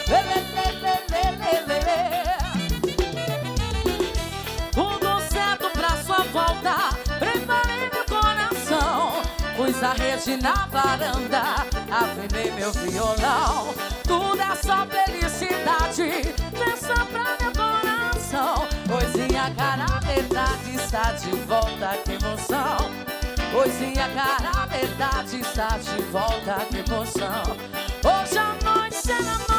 lê, lê, lê, lê, lê, lê, lê, lê. Tudo certo pra sua volta, preparei meu coração. Pus a rede na varanda, afinei meu violão. Tudo é só felicidade, peça pra meu coração. Coisinha cara, a verdade está de volta, que emoção. Coisinha cara, a verdade está de volta, que emoção. Hoje à noite será